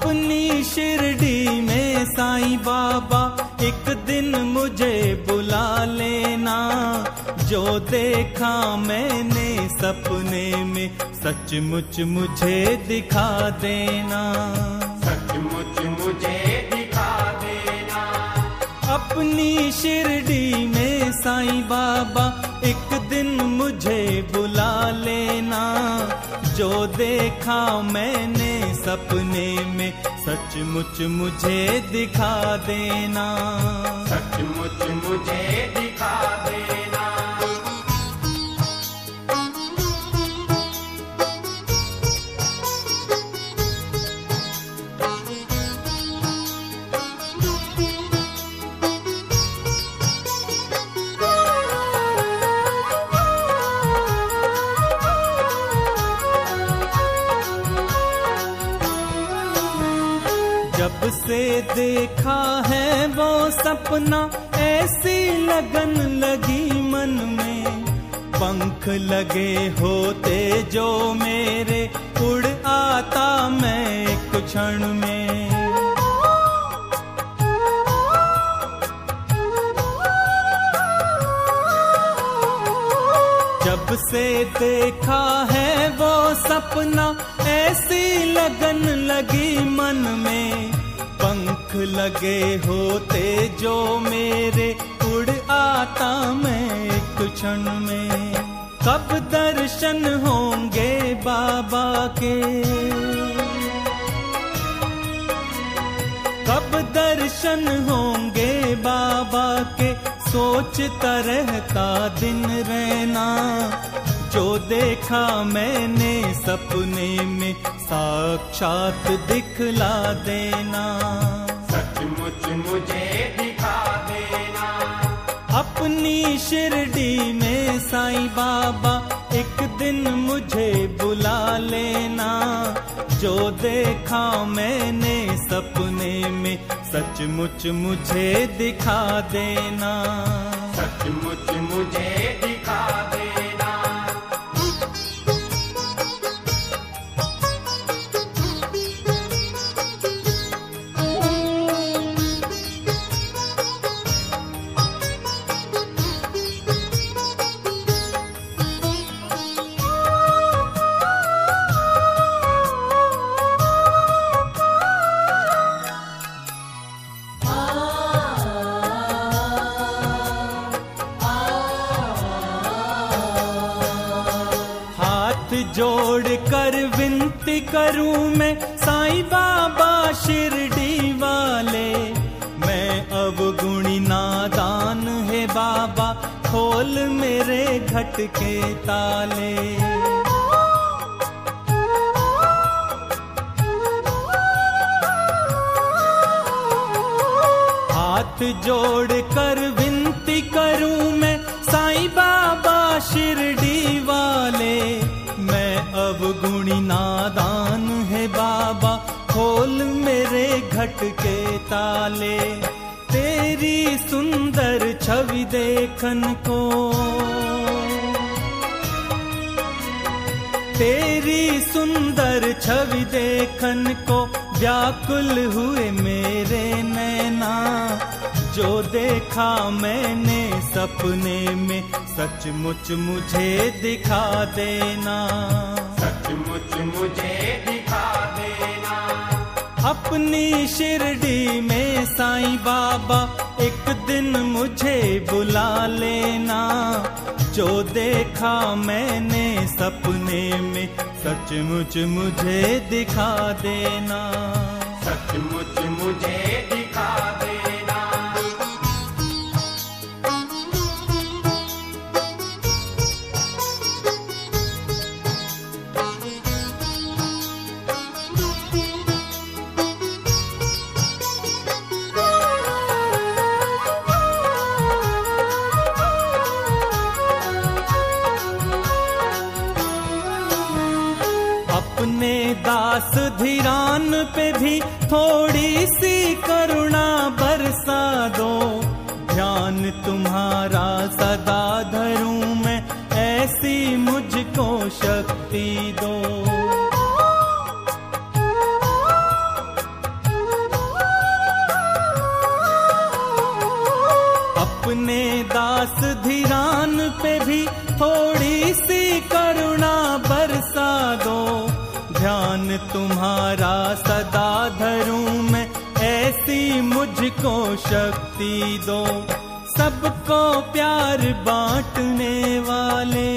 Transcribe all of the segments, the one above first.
अपनी शिरडी में साईं बाबा एक दिन मुझे बुला लेना। जो देखा मैंने सपने में सचमुच मुझे दिखा देना। सचमुच मुझे दिखा देना। अपनी शिरडी में साईं बाबा एक दिन मुझे बुला लेना। जो देखा मैंने सपने में सचमुच मुझे दिखा देना। सचमुच मुझे दिखा देना। जब से देखा है वो सपना ऐसी लगन लगी मन में। पंख लगे होते जो मेरे उड़ आता मैं एक क्षण में। जब से देखा है वो सपना ऐसी लगन लगी मन में। पंख लगे होते जो मेरे उड़ आता मैं एक क्षण में। कब दर्शन होंगे बाबा के, कब दर्शन होंगे बाबा के, सोचता रहता दिन रहना। जो देखा मैंने सपने में साक्षात दिखला देना। सचमुच मुझे दिखा देना। अपनी शिरडी में साईं बाबा एक दिन मुझे बुला लेना। जो देखा मैंने सपने में सचमुच मुझे दिखा देना। सचमुच मुझे दिखा देना। जोड़ कर विनती करूं मैं साईं बाबा शिरडी वाले। मैं अब गुणी नादान है बाबा, खोल मेरे घट के ताले। हाथ जोड़ कर विनती करूं मैं साईं बाबा शिरडी वाले। मैं अब गुणी नादान है बाबा, खोल मेरे घट के ताले। तेरी सुंदर छवि देखन को, तेरी सुंदर छवि देखन को व्याकुल हुए मेरे नैना। जो देखा मैंने सपने में सचमुच मुझे दिखा देना। सचमुच मुझे दिखा देना। अपनी शिरडी में साईं बाबा एक दिन मुझे बुला लेना। जो देखा मैंने सपने में सचमुच मुझे दिखा देना। सचमुच मुझे दिखा देना। अपने दास धीरान पे भी थोड़ी सी करुणा बरसा दो। ध्यान तुम्हारा सदा धरूं मैं, ऐसी मुझको शक्ति दो। अपने दास धीरान पे भी थोड़ी सी करुणा बरसा दो। ध्यान तुम्हारा सदा धरूं मैं, ऐसी मुझको शक्ति दो। सबको प्यार बांटने वाले,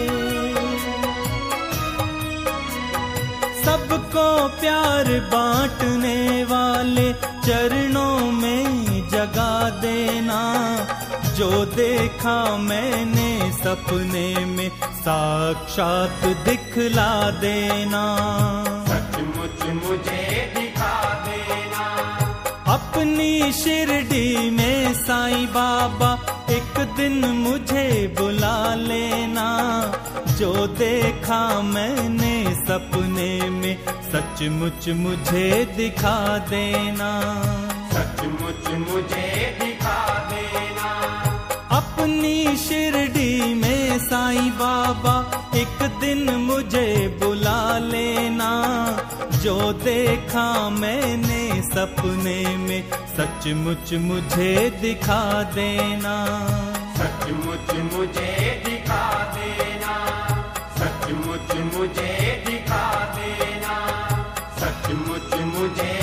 सबको प्यार बांटने वाले, चरणों में जगा देना। जो देखा मैंने सपने में, साक्षात दिखला देना। सचमुच मुझे दिखा देना। अपनी शिरडी में साईं बाबा, एक दिन मुझे बुला लेना। जो देखा मैंने सपने में, सचमुच मुझे दिखा देना। सचमुच मुझे दिखा देना। अपनी शिरडी में साईं बाबा, एक दिन मुझे बुला लेना। जो देखा मैंने सपने में, सचमुच मुझे दिखा देना। सचमुच मुझे दिखा देना। सचमुच मुझे दिखा देना। सचमुच मुझे